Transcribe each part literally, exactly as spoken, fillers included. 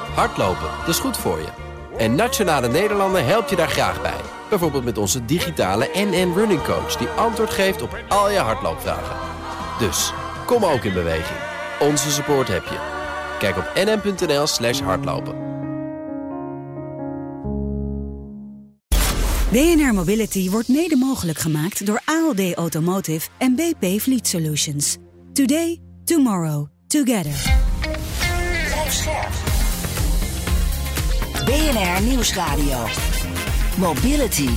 Hardlopen, dat is goed voor je. En Nationale Nederlanden helpt je daar graag bij. Bijvoorbeeld met onze digitale N N Running Coach... die antwoord geeft op al je hardloopvragen. Dus, kom ook in beweging. Onze support heb je. Kijk op nn.nl slash hardlopen. B N R Mobility wordt mede mogelijk gemaakt door A L D Automotive en B P Fleet Solutions. Today, tomorrow, together. B N R Nieuwsradio. Mobility.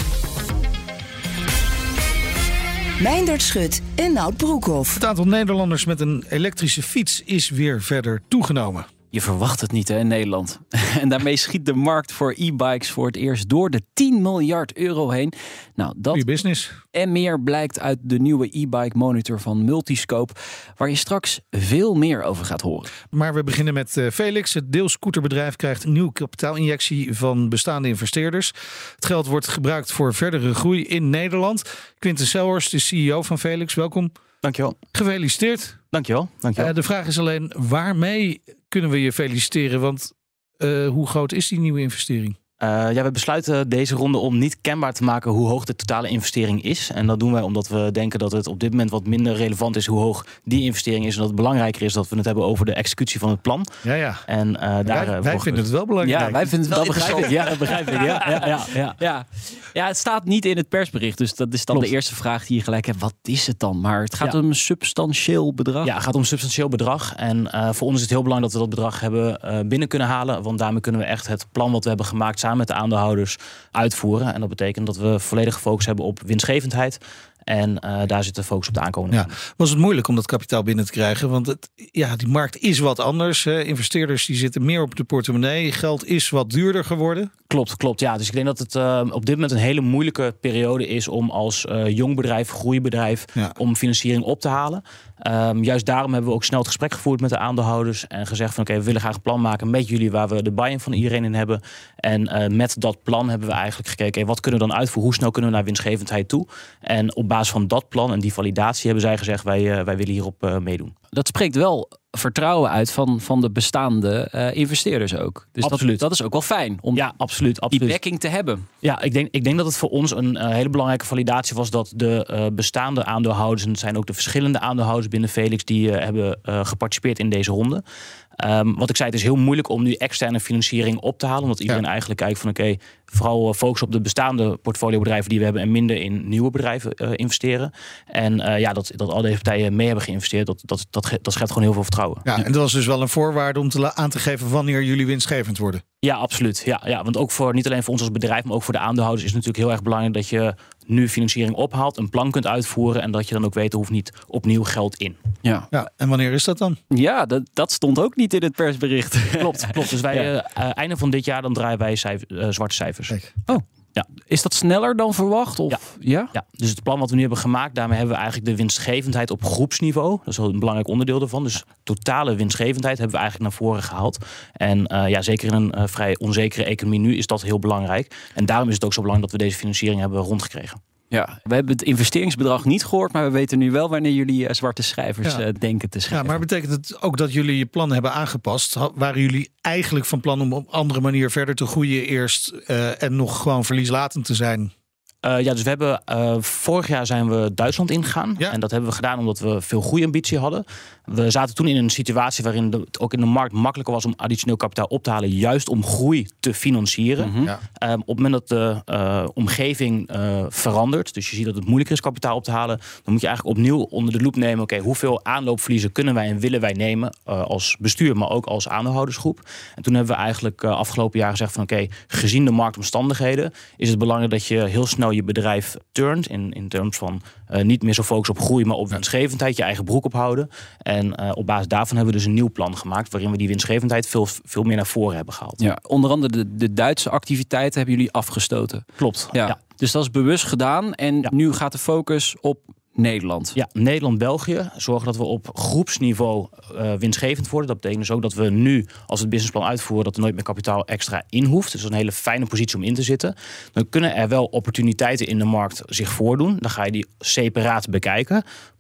Meindert Schut en Nout Broekhoff. Het aantal Nederlanders met een elektrische fiets is weer verder toegenomen. Je verwacht het niet, hè, in Nederland. En daarmee schiet de markt voor e-bikes voor het eerst door de tien miljard euro heen. Nou, dat Goeie business. En meer blijkt uit de nieuwe e-bike monitor van Multiscope, waar je straks veel meer over gaat horen. Maar we beginnen met uh, Felix. Het deelscooterbedrijf krijgt een nieuwe kapitaalinjectie van bestaande investeerders. Het geld wordt gebruikt voor verdere groei in Nederland. Quinten Selhorst, de C E O van Felix. Welkom. Dankjewel. Gefeliciteerd. Dankjewel. Dankjewel. Uh, de vraag is alleen, waarmee kunnen we je feliciteren? Want uh, hoe groot is die nieuwe investering? Uh, ja, we besluiten deze ronde om niet kenbaar te maken hoe hoog de totale investering is. En dat doen wij omdat we denken dat het op dit moment wat minder relevant is hoe hoog die investering is. En dat het belangrijker is dat we het hebben over de executie van het plan. Ja, ja. En uh, daar, wij wij vinden het wel belangrijk. Ja, wij vinden het wel begrijp ik. Ja, dat begrijp ik. Ja, ja, ja, ja. Ja. Ja, het staat niet in het persbericht. Dus dat is dan Klopt. de eerste vraag die je gelijk hebt. Wat is het dan? Maar het gaat ja. om een substantieel bedrag. Ja, het gaat om een substantieel bedrag. En uh, voor ons is het heel belangrijk dat we dat bedrag hebben uh, binnen kunnen halen. Want daarmee kunnen we echt het plan wat we hebben gemaakt samen met de aandeelhouders uitvoeren. En dat betekent dat we volledige focus hebben op winstgevendheid. En uh, daar zit de focus op de aankomende ja. Was het moeilijk om dat kapitaal binnen te krijgen? Want het, ja, die markt is wat anders. Hè. Investeerders die zitten meer op de portemonnee. Geld is wat duurder geworden. Klopt, klopt. Ja, dus ik denk dat het uh, op dit moment een hele moeilijke periode is om als uh, jong bedrijf, groeibedrijf, ja. om financiering op te halen. Um, juist daarom hebben we ook snel het gesprek gevoerd met de aandeelhouders en gezegd van oké, okay, we willen graag een plan maken met jullie waar we de buy-in van iedereen in hebben. En uh, met dat plan hebben we eigenlijk gekeken, okay, wat kunnen we dan uitvoeren? Hoe snel kunnen we naar winstgevendheid toe? En op basis van dat plan en die validatie hebben zij gezegd, wij, uh, wij willen hierop uh, meedoen. Dat spreekt wel vertrouwen uit van, van de bestaande uh, investeerders ook. Dus absoluut. Dat, dat is ook wel fijn om ja, absoluut, absoluut. die backing te hebben. Ja, ik denk, ik denk dat het voor ons een uh, hele belangrijke validatie was dat de uh, bestaande aandeelhouders, en het zijn ook de verschillende aandeelhouders binnen Felix die uh, hebben uh, geparticipeerd in deze ronde. Um, wat ik zei, het is heel moeilijk om nu externe financiering op te halen. Omdat iedereen ja. eigenlijk kijkt van oké, okay, vooral focus op de bestaande portfoliobedrijven die we hebben en minder in nieuwe bedrijven uh, investeren. En uh, ja, dat, dat al deze partijen mee hebben geïnvesteerd, dat, dat, dat, dat schept gewoon heel veel vertrouwen. Ja, en dat was dus wel een voorwaarde om te la- aan te geven wanneer jullie winstgevend worden. Ja, absoluut. Ja, ja, want ook voor niet alleen voor ons als bedrijf, maar ook voor de aandeelhouders is het natuurlijk heel erg belangrijk dat je nu financiering ophaalt, een plan kunt uitvoeren en dat je dan ook weet, er hoeft niet opnieuw geld in. Ja, ja en wanneer is dat dan? Ja, dat, dat stond ook niet in het persbericht. Klopt, klopt. Dus wij, ja. uh, einde van dit jaar, dan draaien wij cijfer, uh, zwarte cijfers. Kijk. Oh. Ja. Is dat sneller dan verwacht? Of? Ja. Ja? ja, dus het plan wat we nu hebben gemaakt, daarmee hebben we eigenlijk de winstgevendheid op groepsniveau. Dat is wel een belangrijk onderdeel ervan. Dus totale winstgevendheid hebben we eigenlijk naar voren gehaald. En uh, ja, zeker in een uh, vrij onzekere economie nu is dat heel belangrijk. En daarom is het ook zo belangrijk dat we deze financiering hebben rondgekregen. Ja, we hebben het investeringsbedrag niet gehoord, maar we weten nu wel wanneer jullie uh, zwarte cijfers ja. uh, denken te schrijven. Ja, maar betekent het ook dat jullie je plan hebben aangepast? Waren jullie eigenlijk van plan om op een andere manier verder te groeien eerst uh, en nog gewoon verlieslatend te zijn? Uh, ja, dus we hebben uh, vorig jaar zijn we Duitsland ingegaan. Ja. En dat hebben we gedaan omdat we veel groeiambitie hadden. We zaten toen in een situatie waarin de, het ook in de markt makkelijker was om additioneel kapitaal op te halen, juist om groei te financieren. Mm-hmm. Ja. Um, op het moment dat de uh, omgeving uh, verandert, dus je ziet dat het moeilijker is kapitaal op te halen, dan moet je eigenlijk opnieuw onder de loep nemen, oké, okay, hoeveel aanloopverliezen kunnen wij en willen wij nemen uh, als bestuur, maar ook als aandeelhoudersgroep. En toen hebben we eigenlijk uh, afgelopen jaar gezegd van oké, okay, gezien de marktomstandigheden is het belangrijk dat je heel snel je bedrijf turnt in, in terms van uh, niet meer zo focus op groei, maar op winstgevendheid, je eigen broek ophouden. En uh, op basis daarvan hebben we dus een nieuw plan gemaakt waarin we die winstgevendheid veel, veel meer naar voren hebben gehaald. Ja, onder andere de, de Duitse activiteiten hebben jullie afgestoten. Klopt. Ja. Ja. Dus dat is bewust gedaan en ja. nu gaat de focus op Nederland. Ja, Nederland-België. Zorgen dat we op groepsniveau uh, winstgevend worden. Dat betekent dus ook dat we nu, als we het businessplan uitvoeren, dat er nooit meer kapitaal extra in hoeft. Dus dat is een hele fijne positie om in te zitten. Dan kunnen er wel opportuniteiten in de markt zich voordoen. Dan ga je die separaat bekijken.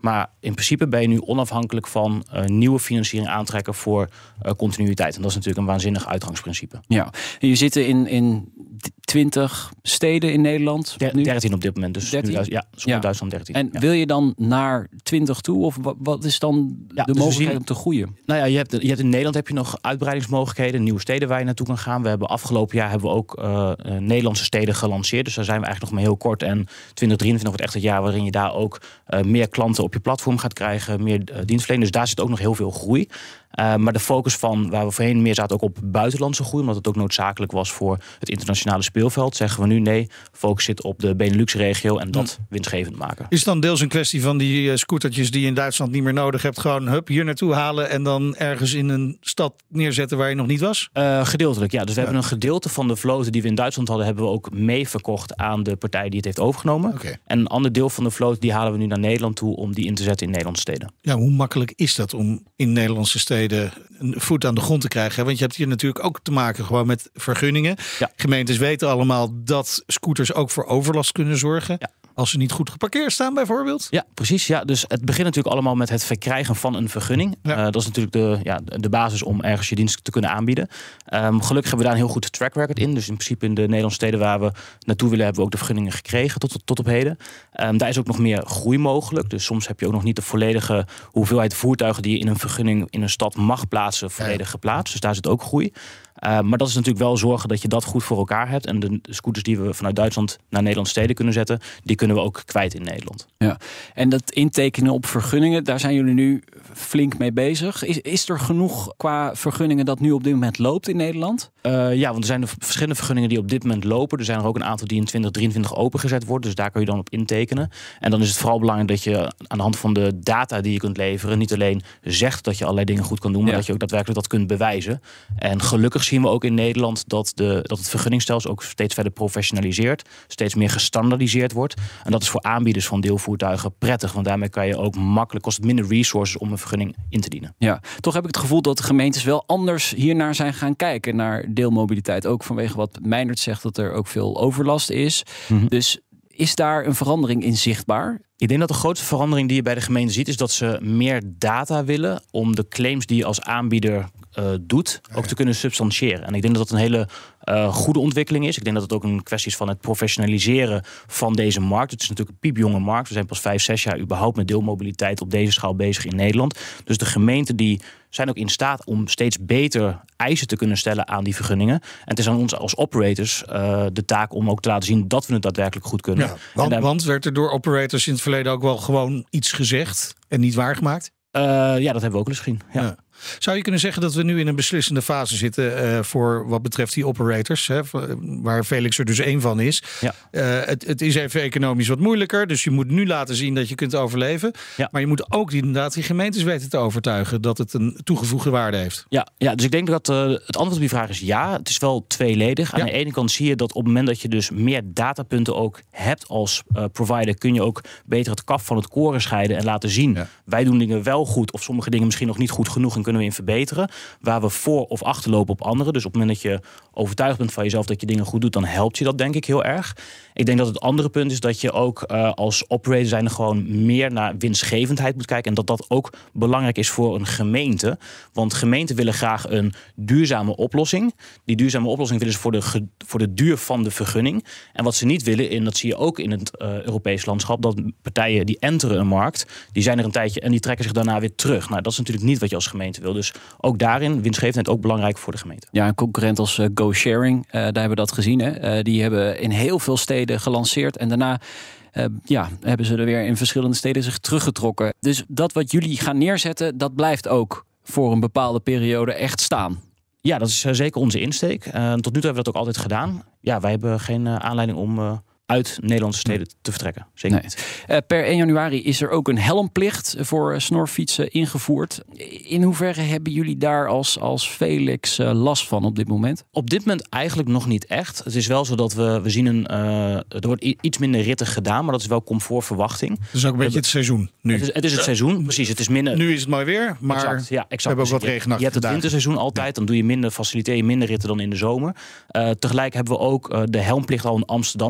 Maar in principe ben je nu onafhankelijk van uh, nieuwe financiering aantrekken voor uh, continuïteit. En dat is natuurlijk een waanzinnig uitgangsprincipe. Ja, en je zit in, in twintig steden in Nederland. Der, dertien op dit moment. Dus dertien? Nu, ja, zonder ja. Duitsland dertien. En ja. wil je dan naar twintig toe? Of wat, wat is dan ja, de dus mogelijkheid zien, om te groeien? Nou ja, je hebt, je hebt in Nederland heb je nog uitbreidingsmogelijkheden. Nieuwe steden waar je naartoe kan gaan. We hebben afgelopen jaar hebben we ook uh, uh, Nederlandse steden gelanceerd. Dus daar zijn we eigenlijk nog maar heel kort. En twintig drieëntwintig wordt echt het jaar waarin je daar ook uh, meer klanten op je platform gaat krijgen. Meer uh, dienstverlening. Dus daar zit ook nog heel veel groei. Uh, maar de focus van waar we voorheen meer zaten ook op buitenlandse groei, omdat het ook noodzakelijk was voor het internationale speelveld, zeggen we nu nee, focus zit op de Benelux-regio en dat hm. winstgevend maken. Is het dan deels een kwestie van die uh, scootertjes die je in Duitsland niet meer nodig hebt, gewoon hup, hier naartoe halen en dan ergens in een stad neerzetten waar je nog niet was? Uh, gedeeltelijk, ja. Dus we ja. hebben een gedeelte van de vloten die we in Duitsland hadden, hebben we ook mee verkocht aan de partij die het heeft overgenomen. Okay. En een ander deel van de vloot die halen we nu naar Nederland toe om die in te zetten in Nederlandse steden. Ja, hoe makkelijk is dat om in Nederlandse steden een voet aan de grond te krijgen? Want je hebt hier natuurlijk ook te maken gewoon met vergunningen. Ja. Gemeentes weten allemaal dat scooters ook voor overlast kunnen zorgen. Ja. Als ze niet goed geparkeerd staan bijvoorbeeld? Ja, precies. Ja. Dus het begint natuurlijk allemaal met het verkrijgen van een vergunning. Ja. Uh, dat is natuurlijk de, ja, de basis om ergens je dienst te kunnen aanbieden. Um, gelukkig hebben we daar een heel goed track record in. Dus in principe in de Nederlandse steden waar we naartoe willen, hebben we ook de vergunningen gekregen tot, tot, tot op heden. Um, daar is ook nog meer groei mogelijk. Dus soms heb je ook nog niet de volledige hoeveelheid voertuigen die je in een vergunning in een stad mag plaatsen, volledig ja. geplaatst. Dus daar zit ook groei. Uh, maar dat is natuurlijk wel zorgen dat je dat goed voor elkaar hebt. En de scooters die we vanuit Duitsland naar Nederlandse steden kunnen zetten, die kunnen we ook kwijt in Nederland. Ja. En dat intekenen op vergunningen, daar zijn jullie nu flink mee bezig. Is, is er genoeg qua vergunningen dat nu op dit moment loopt in Nederland? Uh, ja, want er zijn er verschillende vergunningen die op dit moment lopen. Er zijn er ook een aantal die in twintig drieëntwintig opengezet worden. Dus daar kun je dan op intekenen. En dan is het vooral belangrijk dat je aan de hand van de data die je kunt leveren niet alleen zegt dat je allerlei dingen goed kan doen, maar ja. dat je ook daadwerkelijk dat kunt bewijzen. En gelukkig zien we ook in Nederland dat, de, dat het vergunningsstelsel ook steeds verder professionaliseert, steeds meer gestandaardiseerd wordt. En dat is voor aanbieders van deelvoertuigen prettig, want daarmee kan je ook makkelijk, kost het minder resources om een vergunning in te dienen. Ja, toch heb ik het gevoel dat de gemeentes wel anders hiernaar zijn gaan kijken, naar deelmobiliteit. Ook vanwege wat Meindert zegt, dat er ook veel overlast is. Mm-hmm. Dus is daar een verandering in zichtbaar? Ik denk dat de grootste verandering die je bij de gemeente ziet, is dat ze meer data willen om de claims die je als aanbieder uh, doet, ook te kunnen substantiëren. En ik denk dat dat een hele uh, goede ontwikkeling is. Ik denk dat het ook een kwestie is van het professionaliseren van deze markt. Het is natuurlijk een piepjonge markt. We zijn pas vijf, zes jaar überhaupt met deelmobiliteit op deze schaal bezig in Nederland. Dus de gemeenten die zijn ook in staat om steeds beter eisen te kunnen stellen aan die vergunningen. En het is aan ons als operators uh, de taak om ook te laten zien dat we het daadwerkelijk goed kunnen. Ja, want, daar... want werd er door operators in het verleden ook wel gewoon iets gezegd en niet waargemaakt? Uh, ja, dat hebben we ook eens gezien. Ja. Ja. Zou je kunnen zeggen dat we nu in een beslissende fase zitten uh, voor wat betreft die operators, hè, waar Felix er dus één van is. Ja. Uh, het, het is even economisch wat moeilijker, dus je moet nu laten zien dat je kunt overleven. Ja. Maar je moet ook inderdaad die gemeentes weten te overtuigen dat het een toegevoegde waarde heeft. Ja, ja dus ik denk dat uh, het antwoord op die vraag is ja. Het is wel tweeledig. Aan ja. de ene kant zie je dat op het moment dat je dus meer datapunten ook hebt als uh, provider, kun je ook beter het kaf van het koren scheiden en laten zien. Ja. Wij doen dingen wel goed of sommige dingen misschien nog niet goed genoeg en kunnen we in verbeteren. Waar we voor of achterlopen op anderen. Dus op het moment dat je overtuigd bent van jezelf dat je dingen goed doet, dan helpt je dat denk ik heel erg. Ik denk dat het andere punt is dat je ook uh, als operator zijn gewoon meer naar winstgevendheid moet kijken. En dat dat ook belangrijk is voor een gemeente. Want gemeenten willen graag een duurzame oplossing. Die duurzame oplossing willen ze voor de, ge, voor de duur van de vergunning. En wat ze niet willen, en dat zie je ook in het uh, Europees landschap, dat partijen die enteren een markt, die zijn er een tijdje en die trekken zich daarna weer terug. Nou, dat is natuurlijk niet wat je als gemeente wil. Dus ook daarin, winstgevendheid ook belangrijk voor de gemeente. Ja, een concurrent als uh, GoSharing, uh, daar hebben we dat gezien. Hè? Uh, die hebben in heel veel steden gelanceerd en daarna uh, ja, hebben ze er weer in verschillende steden zich teruggetrokken. Dus dat wat jullie gaan neerzetten, dat blijft ook voor een bepaalde periode echt staan. Ja, dat is uh, zeker onze insteek. Uh, tot nu toe hebben we dat ook altijd gedaan. Ja, wij hebben geen uh, aanleiding om Uh, uit Nederlandse steden te vertrekken. Zeker nee. niet. Uh, per één januari is er ook een helmplicht voor snorfietsen ingevoerd. In hoeverre hebben jullie daar als, als Felix uh, last van op dit moment? Op dit moment eigenlijk nog niet echt. Het is wel zo dat we, we zien een uh, er wordt iets minder ritten gedaan, maar dat is wel comfortverwachting. Het is ook een beetje het seizoen nu. Het is het, is het seizoen, precies. Het is minder. Nu is het mooi weer, maar exact, ja, exact. we hebben ook wat regenachtige Je hebt het winterseizoen altijd, ja. Dan doe je minder, faciliteer je minder ritten dan in de zomer. Uh, tegelijk hebben we ook uh, de helmplicht al in Amsterdam gehad. Dat was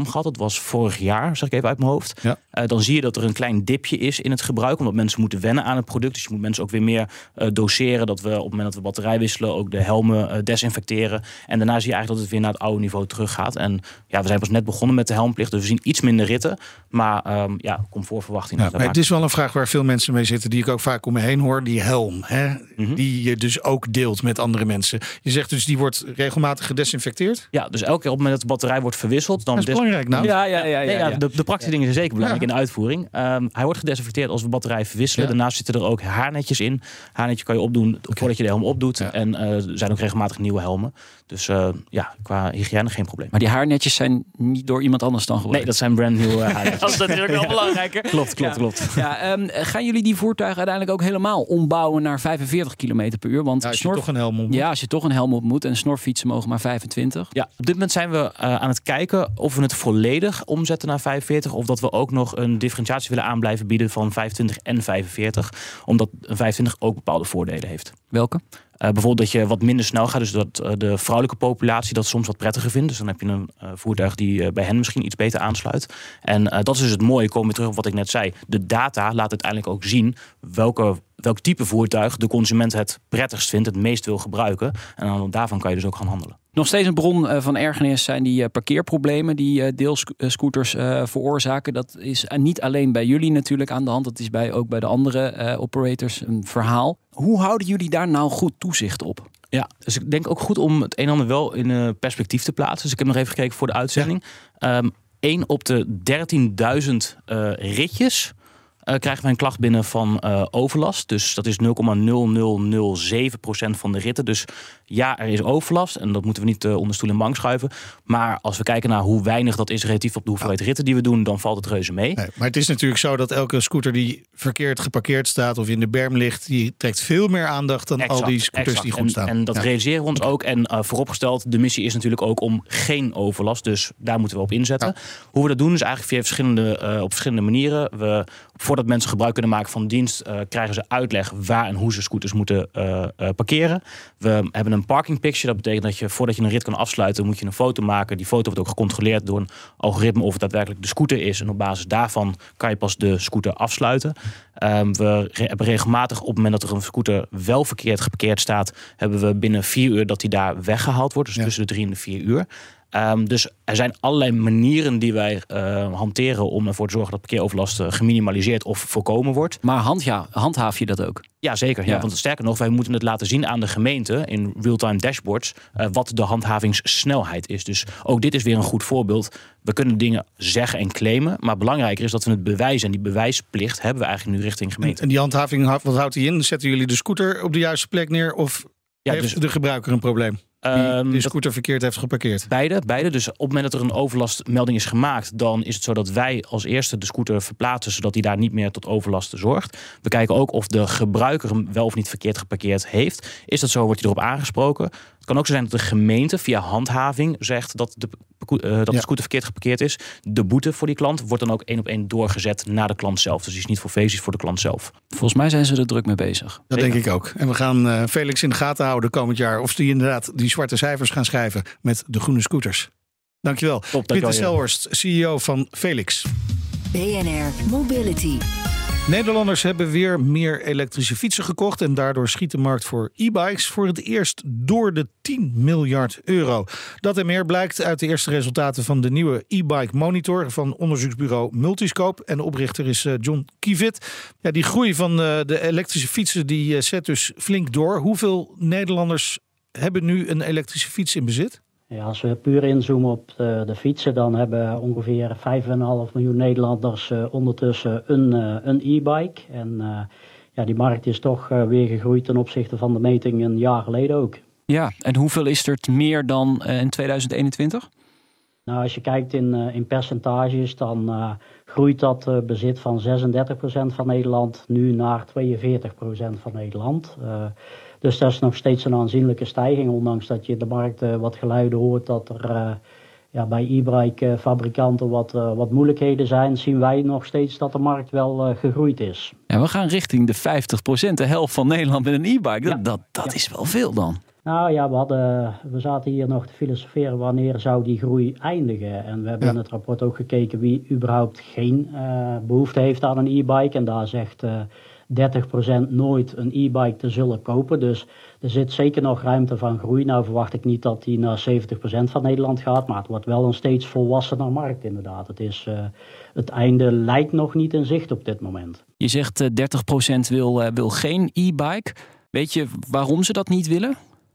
als vorig jaar, zeg ik even uit mijn hoofd. Ja. Uh, dan zie je dat er een klein dipje is in het gebruik, omdat mensen moeten wennen aan het product. Dus je moet mensen ook weer meer uh, doseren. Dat we op het moment dat we batterij wisselen ook de helmen uh, desinfecteren. En daarna zie je eigenlijk dat het weer naar het oude niveau teruggaat. En ja, we zijn pas net begonnen met de helmplicht, dus we zien iets minder ritten. Maar um, ja, comfortverwachting. Ja, maar het is wel een vraag waar veel mensen mee zitten, die ik ook vaak om me heen hoor. Die helm, hè? Mm-hmm. Die je dus ook deelt met andere mensen. Je zegt dus die wordt regelmatig gedesinfecteerd? Ja, dus elke keer op het moment dat de batterij wordt verwisseld, dan dat is belangrijk, nou. Ja, ja, ja, ja, ja, ja. ja de, de praktische ja. dingen zijn zeker belangrijk ja. in de uitvoering. Um, hij wordt gedesinfecteerd als we batterij verwisselen. Ja. Daarnaast zitten er ook haarnetjes in. Haarnetje kan je opdoen okay. voordat je de helm opdoet. Ja. En uh, er zijn ook regelmatig nieuwe helmen. Dus uh, ja, qua hygiëne geen probleem. Maar die haarnetjes zijn niet door iemand anders dan gebruikt? Nee, dat zijn brand new uh, haarnetjes. Dat is natuurlijk wel ja. belangrijker. Klopt, klopt, ja. klopt. Ja, um, gaan jullie die voertuigen uiteindelijk ook helemaal ombouwen naar vijfenveertig kilometer per uur? Want ja, als snor... je toch een helm op moet. Ja, als je toch een helm op moet. En snorfietsen mogen maar vijfentwintig. Ja, op dit moment zijn we uh, aan het kijken of we het volledig omzetten naar vijfenveertig. Of dat we ook nog een differentiatie willen aanblijven bieden van vijfentwintig en vijfenveertig. Omdat een vijfentwintig ook bepaalde voordelen heeft. Welke? Uh, bijvoorbeeld dat je wat minder snel gaat. Dus dat uh, de vrouwelijke populatie dat soms wat prettiger vindt. Dus dan heb je een uh, voertuig die uh, bij hen misschien iets beter aansluit. En uh, dat is dus het mooie. Komen we terug op wat ik net zei. De data laat uiteindelijk ook zien welke, welk type voertuig de consument het prettigst vindt. Het meest wil gebruiken. En dan daarvan kan je dus ook gaan handelen. Nog steeds een bron van ergernis zijn die parkeerproblemen die deelscooters uh, veroorzaken. Dat is niet alleen bij jullie natuurlijk aan de hand. Dat is bij, ook bij de andere uh, operators een verhaal. Hoe houden jullie daar nou goed toezicht op? Ja, dus ik denk ook goed om het een en ander wel in uh, perspectief te plaatsen. Dus ik heb nog even gekeken voor de uitzending. Ja. Um, één op de dertienduizend uh, ritjes Uh, krijgen wij een klacht binnen van uh, overlast. Dus dat is nul komma nul nul nul zeven procent van de ritten. Dus ja, er is overlast. En dat moeten we niet uh, onder stoel en bank schuiven. Maar als we kijken naar hoe weinig dat is relatief op de hoeveelheid ritten die we doen, dan valt het reuze mee. Nee, maar het is natuurlijk zo dat elke scooter die verkeerd geparkeerd staat of in de berm ligt, die trekt veel meer aandacht dan exact, al die scooters exact. die goed en, staan. En dat ja. realiseren we ons ook. En uh, vooropgesteld, de missie is natuurlijk ook om geen overlast. Dus daar moeten we op inzetten. Ja. Hoe we dat doen is eigenlijk via verschillende, uh, op verschillende manieren. We, voordat mensen gebruik kunnen maken van dienst, uh, krijgen ze uitleg waar en hoe ze scooters moeten uh, uh, parkeren. We hebben een parking picture. Dat betekent dat je voordat je een rit kan afsluiten, moet je een foto maken. Die foto wordt ook gecontroleerd door een algoritme of het daadwerkelijk de scooter is. En op basis daarvan kan je pas de scooter afsluiten. Um, we re- hebben regelmatig op het moment dat er een scooter wel verkeerd geparkeerd staat, hebben we binnen vier uur dat die daar weggehaald wordt. Dus ja. tussen de drie en de vier uur. Um, dus er zijn allerlei manieren die wij uh, hanteren om ervoor te zorgen dat parkeeroverlast uh, geminimaliseerd of voorkomen wordt. Maar handja- handhaaf je dat ook? Ja, zeker. Ja. Ja, want sterker nog, wij moeten het laten zien aan de gemeente in real-time dashboards uh, wat de handhavingssnelheid is. Dus ook dit is weer een goed voorbeeld. We kunnen dingen zeggen en claimen, maar belangrijker is dat we het bewijzen. En die bewijsplicht hebben we eigenlijk nu richting gemeente. En die handhaving, wat houdt die in? Zetten jullie de scooter op de juiste plek neer of ja, heeft dus de gebruiker een probleem? Die de scooter verkeerd heeft geparkeerd? Beide, beide. Dus op het moment dat er een overlastmelding is gemaakt, dan is het zo dat wij als eerste de scooter verplaatsen, zodat hij daar niet meer tot overlast zorgt. We kijken ook of de gebruiker hem wel of niet verkeerd geparkeerd heeft. Is dat zo, wordt hij erop aangesproken. Het kan ook zo zijn dat de gemeente via handhaving zegt dat de, uh, dat de scooter verkeerd geparkeerd is. De boete voor die klant wordt dan ook één op één doorgezet naar de klant zelf. Dus die is niet voor feestjes, voor de klant zelf. Volgens mij zijn ze er druk mee bezig. Dat Zeker. denk ik ook. En we gaan uh, Felix in de gaten houden komend jaar of die inderdaad die zwarte cijfers gaan schrijven met de groene scooters. Dankjewel. Pieter Selhorst, C E O van Felix. B N R Mobility. Nederlanders hebben weer meer elektrische fietsen gekocht en daardoor schiet de markt voor e-bikes voor het eerst door de tien miljard euro. Dat en meer blijkt uit de eerste resultaten van de nieuwe e-bike monitor van onderzoeksbureau Multiscope. En de oprichter is John Kievet. Ja, die groei van de elektrische fietsen die zet dus flink door. Hoeveel Nederlanders hebben nu een elektrische fiets in bezit? Ja, als we puur inzoomen op de, de fietsen, dan hebben ongeveer vijf komma vijf miljoen Nederlanders uh, ondertussen een, uh, een e-bike. En uh, ja, die markt is toch uh, weer gegroeid ten opzichte van de meting een jaar geleden ook. Ja, en hoeveel is er meer dan uh, in tweeduizend eenentwintig? Nou, als je kijkt in, uh, in percentages, dan uh, groeit dat uh, bezit van zesendertig procent van Nederland nu naar tweeënveertig procent van Nederland. Uh, Dus dat is nog steeds een aanzienlijke stijging, ondanks dat je in de markt uh, wat geluiden hoort dat er uh, ja, bij e-bike fabrikanten wat, uh, wat moeilijkheden zijn, zien wij nog steeds dat de markt wel uh, gegroeid is. Ja, we gaan richting de vijftig procent, de helft van Nederland met een e-bike. Dat, ja. dat, dat ja. is wel veel dan. Nou ja, we, hadden, we zaten hier nog te filosoferen wanneer zou die groei eindigen. En we hebben ja. in het rapport ook gekeken wie überhaupt geen uh, behoefte heeft aan een e-bike. En daar zegt uh, dertig procent nooit een e-bike te zullen kopen. Dus er zit zeker nog ruimte van groei. Nou verwacht ik niet dat die naar zeventig procent van Nederland gaat. Maar het wordt wel een steeds volwassener markt inderdaad. Het, is, uh, het einde lijkt nog niet in zicht op dit moment. Je zegt uh, dertig procent wil, uh, wil geen e-bike. Weet je waarom ze dat niet willen?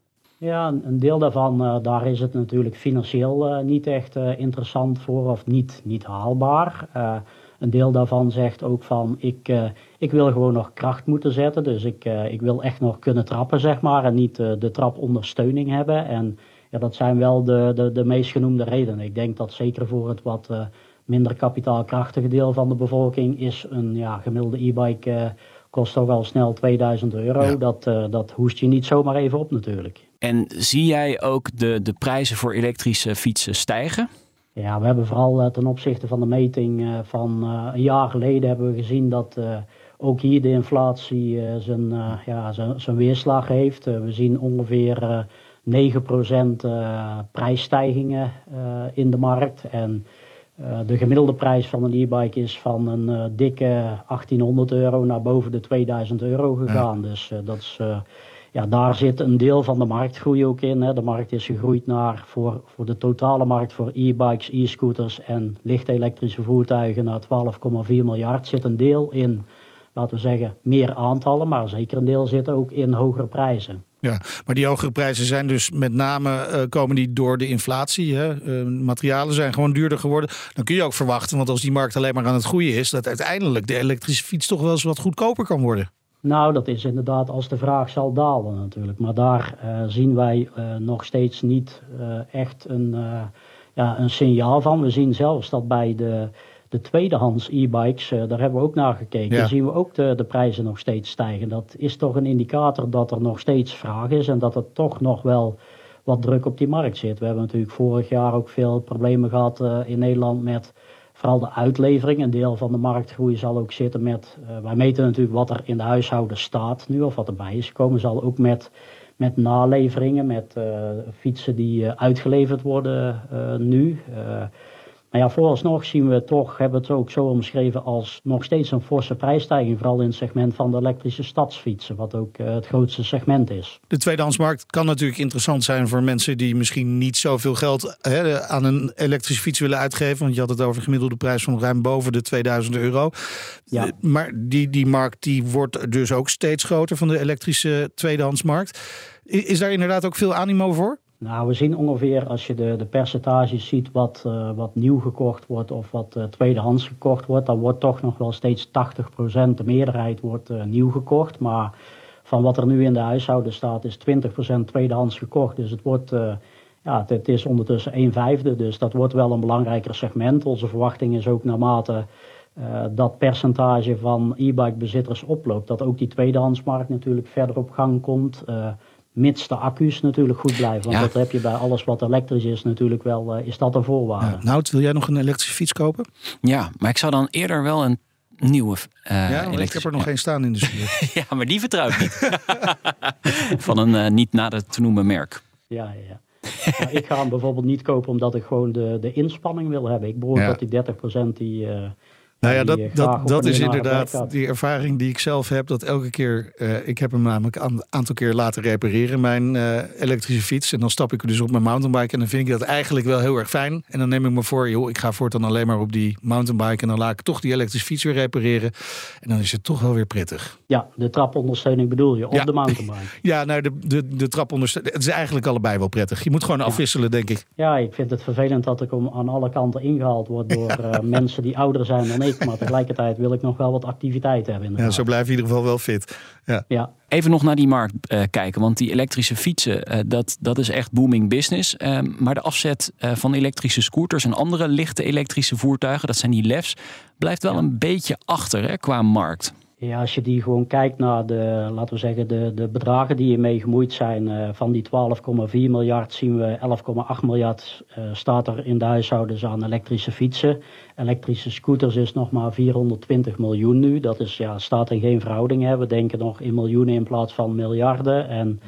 Ja, een deel daarvan, uh, daar is het natuurlijk financieel uh, niet echt uh, interessant voor of niet, niet haalbaar. Uh, een deel daarvan zegt ook van, ik, uh, ik wil gewoon nog kracht moeten zetten. Dus ik, uh, ik wil echt nog kunnen trappen, zeg maar, en niet uh, de trapondersteuning hebben. En ja, dat zijn wel de, de, de meest genoemde redenen. Ik denk dat zeker voor het wat uh, minder kapitaalkrachtige deel van de bevolking is een ja, gemiddelde e-bike uh, kost toch al snel tweeduizend euro. Ja. Dat, uh, dat hoest je niet zomaar even op natuurlijk. En zie jij ook de, de prijzen voor elektrische fietsen stijgen? Ja, we hebben vooral uh, ten opzichte van de meting uh, van uh, een jaar geleden hebben we gezien dat uh, ook hier de inflatie uh, zijn, uh, ja, zijn, zijn weerslag heeft. Uh, we zien ongeveer uh, negen procent uh, prijsstijgingen uh, in de markt. En uh, de gemiddelde prijs van een e-bike is van een uh, dikke achttienhonderd euro naar boven de tweeduizend euro gegaan. Ja. Dus uh, dat is... Uh, Ja, daar zit een deel van de marktgroei ook in. Hè. De markt is gegroeid naar voor, voor de totale markt voor e-bikes, e-scooters en lichte elektrische voertuigen naar twaalf komma vier miljard. Zit een deel in, laten we zeggen, meer aantallen, maar zeker een deel zit ook in hogere prijzen. Ja, maar die hogere prijzen zijn dus met name uh, komen die door de inflatie. Hè? Uh, materialen zijn gewoon duurder geworden. Dan kun je ook verwachten, want als die markt alleen maar aan het groeien is, dat uiteindelijk de elektrische fiets toch wel eens wat goedkoper kan worden. Nou, dat is inderdaad als de vraag zal dalen natuurlijk. Maar daar uh, zien wij uh, nog steeds niet uh, echt een, uh, ja, een signaal van. We zien zelfs dat bij de, de tweedehands e-bikes, uh, daar hebben we ook naar gekeken, ja. zien we ook de, de prijzen nog steeds stijgen. Dat is toch een indicator dat er nog steeds vraag is en dat er toch nog wel wat druk op die markt zit. We hebben natuurlijk vorig jaar ook veel problemen gehad uh, in Nederland met... Vooral de uitlevering, een deel van de marktgroei zal ook zitten met... Uh, wij meten natuurlijk wat er in de huishouden staat nu of wat erbij is gekomen. Zal ook met, met naleveringen, met uh, fietsen die uh, uitgeleverd worden uh, nu. Uh, maar ja, vooralsnog zien we toch, hebben we het ook zo omschreven als nog steeds een forse prijsstijging. Vooral in het segment van de elektrische stadsfietsen, wat ook uh, het grootste segment is. De tweedehandsmarkt kan natuurlijk interessant zijn voor mensen die misschien niet zoveel geld hè, aan een elektrische fiets willen uitgeven. Want je had het over een gemiddelde prijs van ruim boven de tweeduizend euro. Ja. Maar die, die markt die wordt dus ook steeds groter van de elektrische tweedehandsmarkt. Is daar inderdaad ook veel animo voor? Nou, we zien ongeveer, als je de, de percentages ziet wat, uh, wat nieuw gekocht wordt of wat uh, tweedehands gekocht wordt, dan wordt toch nog wel steeds tachtig procent, de meerderheid wordt uh, nieuw gekocht. Maar van wat er nu in de huishouden staat is twintig procent tweedehands gekocht. Dus het wordt, uh, ja, het, het is ondertussen een vijfde, dus dat wordt wel een belangrijker segment. Onze verwachting is ook naarmate uh, dat percentage van e-bike bezitters oploopt, dat ook die tweedehandsmarkt natuurlijk verder op gang komt. Uh, Mits de accu's natuurlijk goed blijven. Want ja. dat heb je bij alles wat elektrisch is natuurlijk wel, uh, is dat een voorwaarde. Ja. Nout, wil jij nog een elektrische fiets kopen? Ja, maar ik zou dan eerder wel een nieuwe uh, ja, ik heb er nog ja. geen staan in de stuur. Ja, maar die vertrouw ik niet. Van een uh, niet nader te noemen merk. Ja, ja. Nou, ik ga hem bijvoorbeeld niet kopen omdat ik gewoon de, de inspanning wil hebben. Ik behoor ja. tot die dertig procent die... Uh, Nou ja, dat, dat, dat is inderdaad die ervaring die ik zelf heb. Dat elke keer, uh, ik heb hem namelijk een aantal keer laten repareren, mijn uh, elektrische fiets. En dan stap ik dus op mijn mountainbike en dan vind ik dat eigenlijk wel heel erg fijn. En dan neem ik me voor, joh, ik ga voortaan alleen maar op die mountainbike en dan laat ik toch die elektrische fiets weer repareren. En dan is het toch wel weer prettig. Ja, de trapondersteuning bedoel je, op ja. de mountainbike. Ja, nou de, de, de trapondersteuning, het is eigenlijk allebei wel prettig. Je moet gewoon ja. afwisselen, denk ik. Ja, ik vind het vervelend dat ik om aan alle kanten ingehaald word door ja. uh, mensen die ouder zijn dan ik. Maar tegelijkertijd wil ik nog wel wat activiteit hebben. Ja, zo blijf je in ieder geval wel fit. Ja. Ja. Even nog naar die markt uh, kijken, want die elektrische fietsen, uh, dat, dat is echt booming business. Uh, maar de afzet uh, van elektrische scooters en andere lichte elektrische voertuigen, dat zijn die L E V's, blijft wel ja. een beetje achter hè, qua markt. Ja, als je die gewoon kijkt naar de, laten we zeggen, de, de bedragen die ermee gemoeid zijn, uh, van die twaalf komma vier miljard zien we elf komma acht miljard uh, staat er in de huishoudens aan elektrische fietsen. Elektrische scooters is nog maar vierhonderdtwintig miljoen nu. Dat is, ja, staat in geen verhouding. Hè. We denken nog in miljoenen in plaats van miljarden. En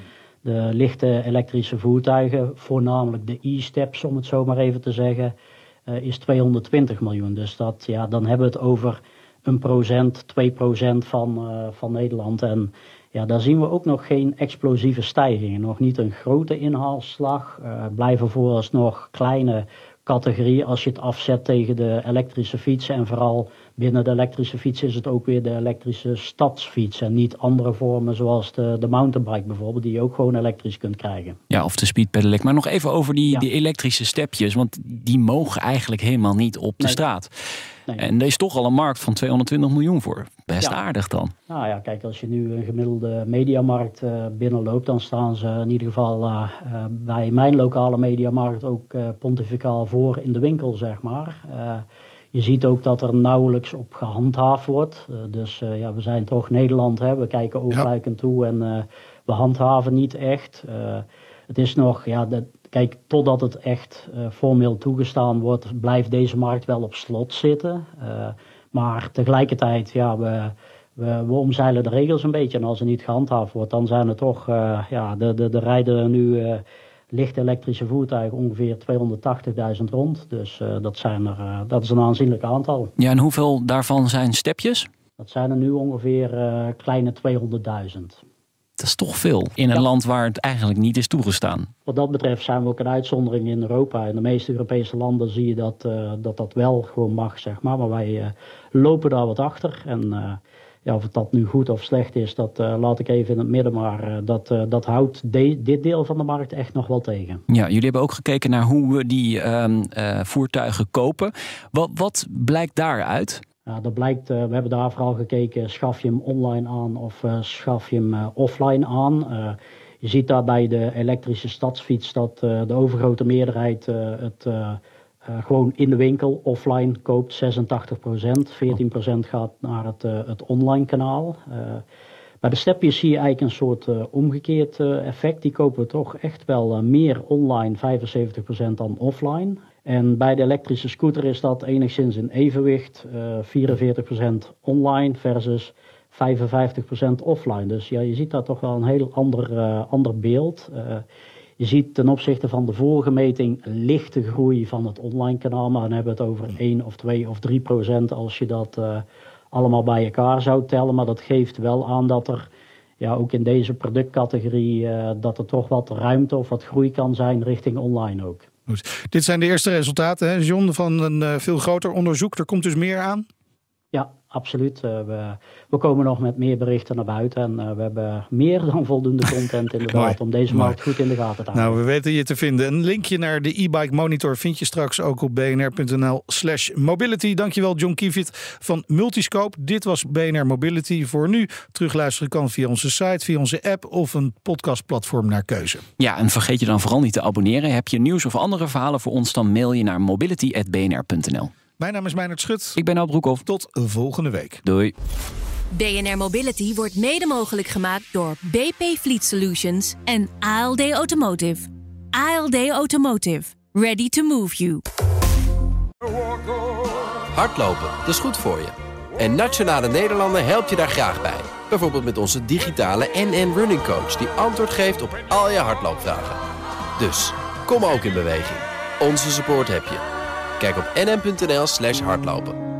De lichte elektrische voertuigen, voornamelijk de e-steps om het zo maar even te zeggen, uh, is tweehonderdtwintig miljoen. Dus dat, ja, dan hebben we het over een procent, twee procent van, uh, van Nederland. En ja, daar zien we ook nog geen explosieve stijgingen. Nog niet een grote inhaalslag. Uh, blijven vooralsnog kleine categorieën als je het afzet tegen de elektrische fietsen. En vooral binnen de elektrische fiets is het ook weer de elektrische stadsfiets. En niet andere vormen zoals de, de mountainbike bijvoorbeeld, die je ook gewoon elektrisch kunt krijgen. Ja, of de speedpedelec. Maar nog even over die, ja. die elektrische stepjes. Want die mogen eigenlijk helemaal niet op de nee. straat. Nee. En er is toch al een markt van tweehonderdtwintig miljoen voor. Best ja. aardig dan. Nou ja, kijk, als je nu een gemiddelde mediamarkt uh, binnenloopt, dan staan ze in ieder geval uh, uh, bij mijn lokale mediamarkt ook uh, pontificaal voor in de winkel, zeg maar. Uh, je ziet ook dat er nauwelijks op gehandhaafd wordt. Uh, dus uh, ja, we zijn toch Nederland, hè? We kijken oogluikend toe en uh, we handhaven niet echt. Uh, het is nog, ja, de, kijk, totdat het echt uh, formeel toegestaan wordt, blijft deze markt wel op slot zitten. Uh, maar tegelijkertijd, ja, we, we, we omzeilen de regels een beetje. En als er niet gehandhaafd wordt, dan zijn er toch, uh, ja, de, de, de rijden nu uh, lichte elektrische voertuigen ongeveer tweehonderdtachtigduizend rond. Dus uh, dat, zijn er, uh, dat is een aanzienlijk aantal. Ja, en hoeveel daarvan zijn stepjes? Dat zijn er nu ongeveer uh, kleine tweehonderdduizend. Dat is toch veel in een ja. land waar het eigenlijk niet is toegestaan. Wat dat betreft zijn we ook een uitzondering in Europa. In de meeste Europese landen zie je dat uh, dat, dat wel gewoon mag, zeg maar. Maar wij uh, lopen daar wat achter. En uh, ja, of het dat nu goed of slecht is, dat uh, laat ik even in het midden. Maar uh, dat, uh, dat houdt de, dit deel van de markt echt nog wel tegen. Ja, jullie hebben ook gekeken naar hoe we die uh, uh, voertuigen kopen. Wat, wat blijkt daaruit? Ja, dat blijkt, uh, we hebben daar vooral gekeken, schaf je hem online aan of uh, schaf je hem uh, offline aan. Uh, je ziet daar bij de elektrische stadsfiets dat uh, de overgrote meerderheid uh, het uh, uh, gewoon in de winkel offline koopt, zesentachtig procent. veertien procent gaat naar het, uh, het online kanaal. Uh, bij de stepjes zie je eigenlijk een soort uh, omgekeerd uh, effect. Die kopen we toch echt wel uh, meer online, vijfenzeventig procent dan offline. En bij de elektrische scooter is dat enigszins in evenwicht. Uh, vierenveertig procent online versus vijfenvijftig procent offline. Dus ja, je ziet daar toch wel een heel ander, uh, ander beeld. Uh, je ziet ten opzichte van de vorige meting lichte groei van het online kanaal. Maar dan hebben we het over één of twee of drie procent als je dat uh, allemaal bij elkaar zou tellen. Maar dat geeft wel aan dat er ja, ook in deze productcategorie uh, dat er toch wat ruimte of wat groei kan zijn richting online ook. Goed. Dit zijn de eerste resultaten, hè, John, van een uh, veel groter onderzoek. Er komt dus meer aan? Ja, absoluut. Uh, we, we komen nog met meer berichten naar buiten. En uh, we hebben meer dan voldoende content inderdaad om deze markt goed in de gaten te houden. Nou, we weten je te vinden. Een linkje naar de e-bike monitor vind je straks ook op bnr.nl slash mobility. Dankjewel John Kiefiet van Multiscope. Dit was B N R Mobility voor nu. Terugluisteren kan via onze site, via onze app of een podcastplatform naar keuze. Ja, en vergeet je dan vooral niet te abonneren. Heb je nieuws of andere verhalen voor ons, dan mail je naar mobility at b n r punt n l. Mijn naam is Meijnerd Schut. Ik ben Al Broekhoff. Tot volgende week. Doei. B N R Mobility wordt mede mogelijk gemaakt door B P Fleet Solutions en A L D Automotive. A L D Automotive. Ready to move you. Hardlopen, dat is goed voor je. En Nationale Nederlanden helpt je daar graag bij. Bijvoorbeeld met onze digitale N N Running Coach, die antwoord geeft op al je hardloopvragen. Dus, kom ook in beweging. Onze support heb je. Kijk op n n punt n l slash hardlopen.